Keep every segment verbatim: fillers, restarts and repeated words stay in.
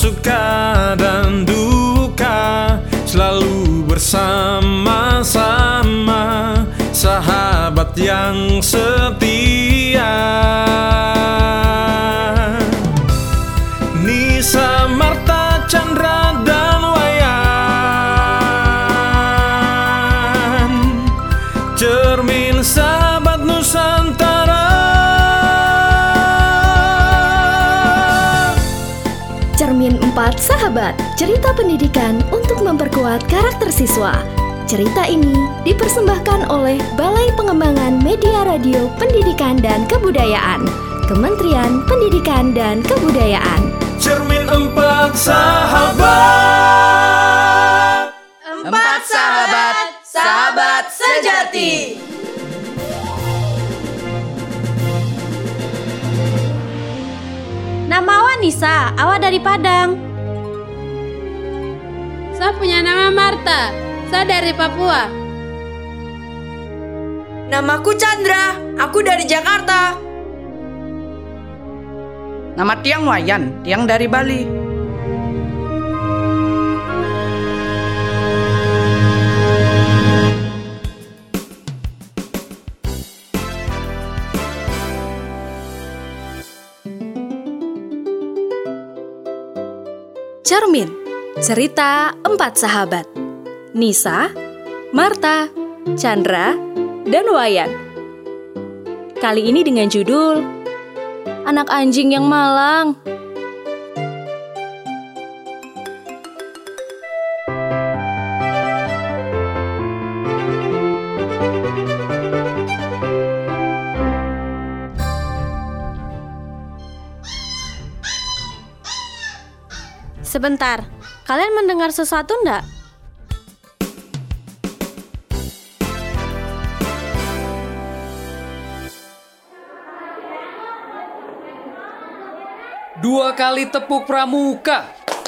suka dan duka, selalu bersama-sama, sahabat yang setia. Nisa, Marta, Chandra, dan Wayan, cermin sahabat Nusantara. Cermin Empat Sahabat, cerita pendidikan untuk memperkuat karakter siswa. Cerita ini dipersembahkan oleh Balai Pengembangan Media Radio Pendidikan dan Kebudayaan, Kementerian Pendidikan dan Kebudayaan. Cermin Empat Sahabat. Empat sahabat, sahabat sejati. Nama awak Nisa, awak dari Padang. Saya punya nama Marta, saya dari Papua. Namaku Chandra, aku dari Jakarta. Nama Tiang Wayan, Tiang dari Bali. Cermin, cerita empat sahabat. Nisa, Marta, Chandra, dan Wayan. Kali ini dengan judul Anak Anjing yang Malang. Sebentar, kalian mendengar sesuatu enggak? Dua kali tepuk pramuka.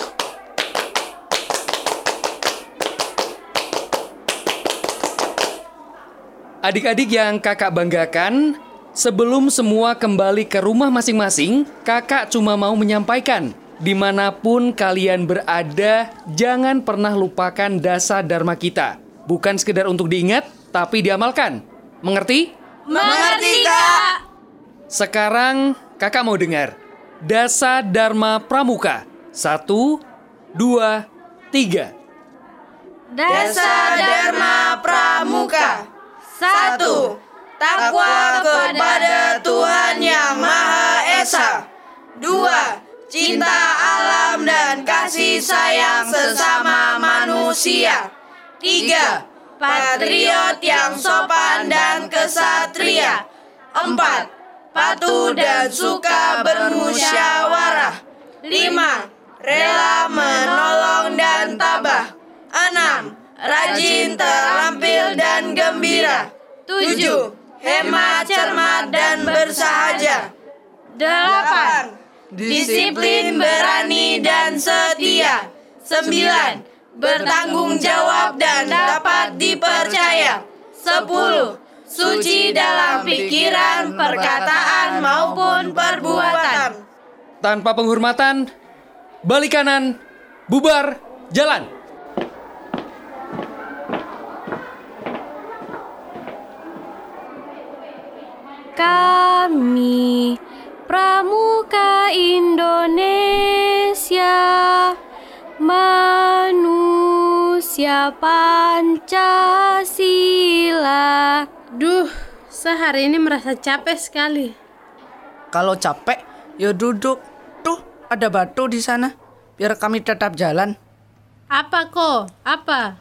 Adik-adik yang kakak banggakan, sebelum semua kembali ke rumah masing-masing, kakak cuma mau menyampaikan, dimanapun kalian berada, jangan pernah lupakan dasar dharma kita. Bukan sekedar untuk diingat, tapi diamalkan. Mengerti? Mengerti, Kak. Sekarang kakak mau dengar. Dasa Dharma Pramuka. Satu, dua, tiga. Dasa Dharma Pramuka. Satu, takwa kepada Tuhan Yang Maha Esa. Dua, cinta alam dan kasih sayang sesama manusia. Tiga, patriot yang sopan dan kesatria. Empat, patuh dan suka bermusyawarah. Lima, rela menolong dan tabah. Enam, rajin, terampil dan gembira. Tujuh, hemat, cermat dan bersahaja. Delapan, disiplin, berani dan setia. Sembilan, bertanggung jawab dan dapat dipercaya. Sepuluh, suci dalam pikiran, perkataan maupun perbuatan. Tanpa penghormatan, balik kanan, bubar, jalan. Kami Pramuka Indonesia, manusia Pancasila. Duh, saya hari ini merasa capek sekali. Kalau capek, ya duduk. Tuh, ada batu di sana. Biar kami tetap jalan. Apa kok? Apa?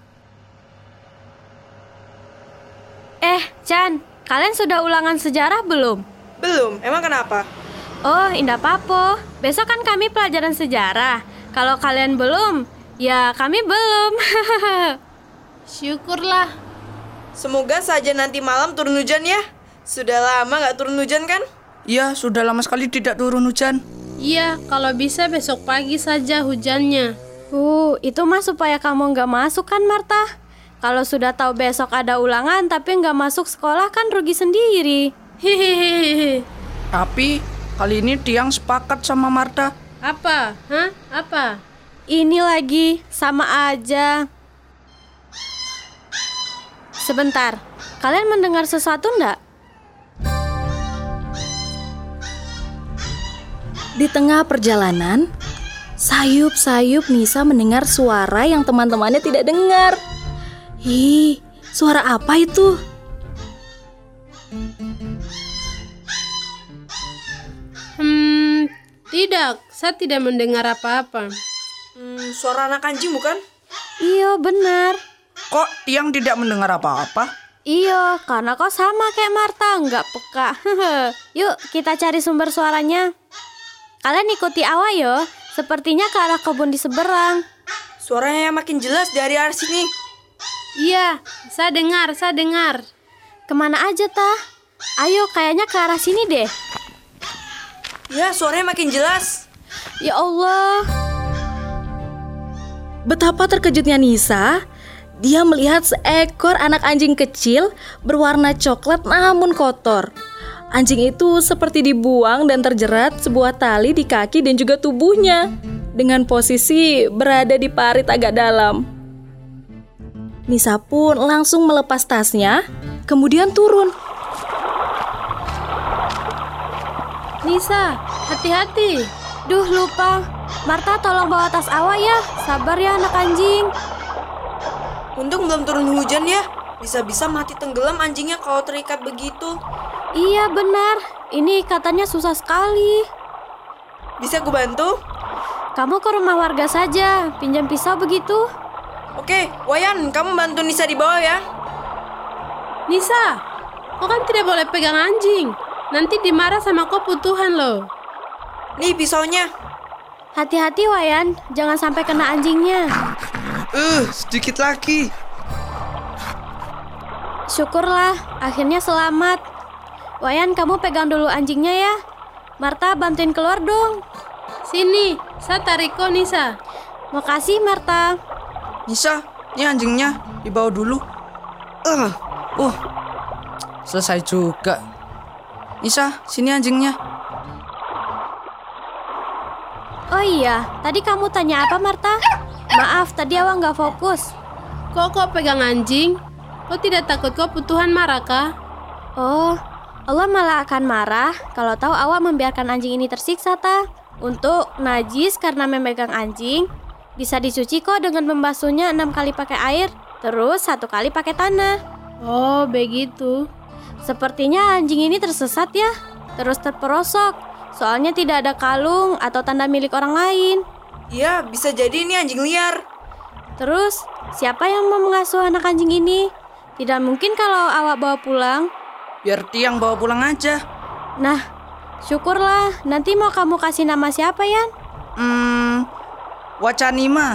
Eh, Chan, kalian sudah ulangan sejarah belum? Belum, emang kenapa? Oh, indah papo. Besok kan kami pelajaran sejarah. Kalau kalian belum, ya kami belum. Syukurlah. Semoga saja nanti malam turun hujan ya. Sudah lama gak turun hujan kan? Iya, sudah lama sekali tidak turun hujan. Iya, kalau bisa besok pagi saja hujannya. Uh, itu mah supaya kamu nggak masuk kan, Marta? Kalau sudah tahu besok ada ulangan tapi nggak masuk sekolah kan rugi sendiri. Hehehe. Tapi kali ini Tiang sepakat sama Marta. Apa? Hah? Apa? Ini lagi, sama aja. Sebentar, kalian mendengar sesuatu enggak? Di tengah perjalanan, sayup-sayup Nisa mendengar suara yang teman-temannya tidak dengar. Ih, suara apa itu? Hmm, tidak, saya tidak mendengar apa-apa. Hmm, suara anak anjing bukan? Iya, benar. Kok Tiang tidak mendengar apa-apa? Iya, karena kau sama kayak Marta, nggak peka. Yuk, kita cari sumber suaranya. Kalian ikuti Awa yo, sepertinya ke arah kebun di seberang. Suaranya makin jelas dari arah sini. Iya, saya dengar, saya dengar. Kemana aja, Tah? Ayo, kayaknya ke arah sini deh. Ya, suaranya makin jelas. Ya Allah. Betapa terkejutnya Nisa. Dia melihat seekor anak anjing kecil berwarna coklat namun kotor. Anjing itu seperti dibuang dan terjerat sebuah tali di kaki dan juga tubuhnya, dengan posisi berada di parit agak dalam. Nisa pun langsung melepas tasnya, kemudian turun. Nisa, hati-hati. Duh, lupa. Marta, tolong bawa tas Awa ya. Sabar ya anak anjing. Untung belum turun hujan ya. Bisa-bisa mati tenggelam anjingnya kalau terikat begitu. Iya benar, ini ikatannya susah sekali. Bisa gue bantu? Kamu ke rumah warga saja, pinjam pisau begitu. Oke, Wayan, kamu bantu Nisa di bawah ya. Nisa, kau kan tidak boleh pegang anjing. Nanti dimarah sama kau putuhan loh. Nih pisaunya. Hati-hati Wayan, jangan sampai kena anjingnya. Eh, uh, sedikit lagi. Syukurlah, akhirnya selamat. Wayan, kamu pegang dulu anjingnya ya. Marta, bantuin keluar dong. Sini, saya tarik kau Nisa. Makasih Marta. Nisa, ini anjingnya dibawa dulu. Uh, uh, selesai juga. Nisa, sini anjingnya. Oh iya, tadi kamu tanya apa Marta? Maaf, tadi Awa nggak fokus. Kok kau pegang anjing? Kau tidak takut kau putuhan marah kah? Oh, Allah malah akan marah kalau tahu Awa membiarkan anjing ini tersiksa, Ta. Untuk najis karena memegang anjing, bisa dicuci kok dengan membasuhnya enam kali pakai air, terus satu kali pakai tanah. Oh, begitu. Sepertinya anjing ini tersesat ya, terus terperosok. Soalnya tidak ada kalung atau tanda milik orang lain. Iya, bisa jadi ini anjing liar. Terus, siapa yang mau mengasuh anak anjing ini? Tidak mungkin kalau Awak bawa pulang. Biar Tiang bawa pulang aja. Nah, syukurlah. Nanti mau kamu kasih nama siapa, Yan? Hmm, Wacanima.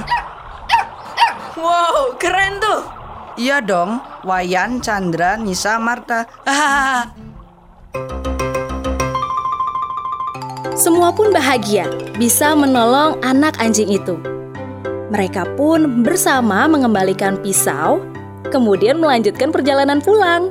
Wow, keren tuh. Iya dong, Wayan, Chandra, Nisa, Marta. Hahaha. Semua pun bahagia bisa menolong anak anjing itu. Mereka pun bersama mengembalikan pisau, kemudian melanjutkan perjalanan pulang.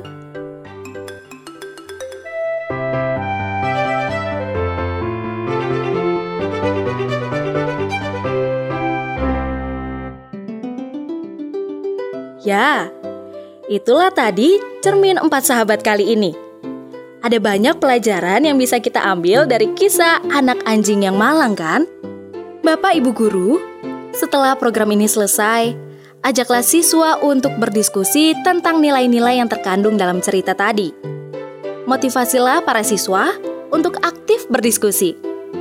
Ya, itulah tadi cermin empat sahabat kali ini. Ada banyak pelajaran yang bisa kita ambil dari kisah anak anjing yang malang kan? Bapak Ibu Guru, setelah program ini selesai, ajaklah siswa untuk berdiskusi tentang nilai-nilai yang terkandung dalam cerita tadi. Motivasilah para siswa untuk aktif berdiskusi.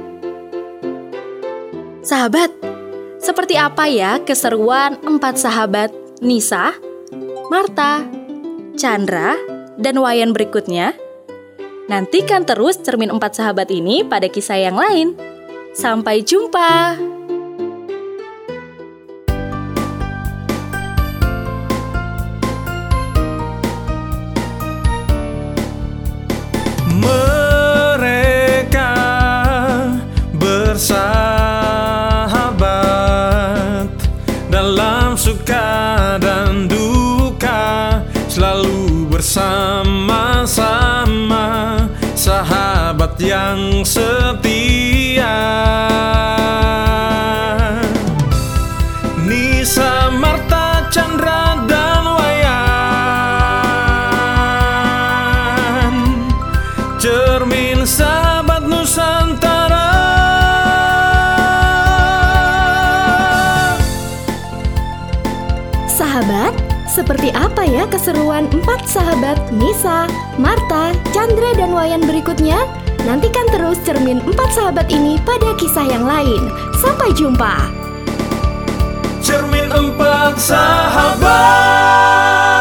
Sahabat, seperti apa ya keseruan empat sahabat Nisa, Marta, Chandra, dan Wayan berikutnya? Nantikan terus cermin empat sahabat ini pada kisah yang lain. Sampai jumpa! Mereka bersahabat dalam suka dan duka, selalu bersama-sama, sahabat yang setia. cermin sahabat Nusantara. Sahabat, seperti apa ya keseruan empat sahabat Nisa, Marta, Chandra, dan Wayan berikutnya? Nantikan terus cermin empat sahabat ini pada kisah yang lain. Sampai jumpa. Cermin empat sahabat.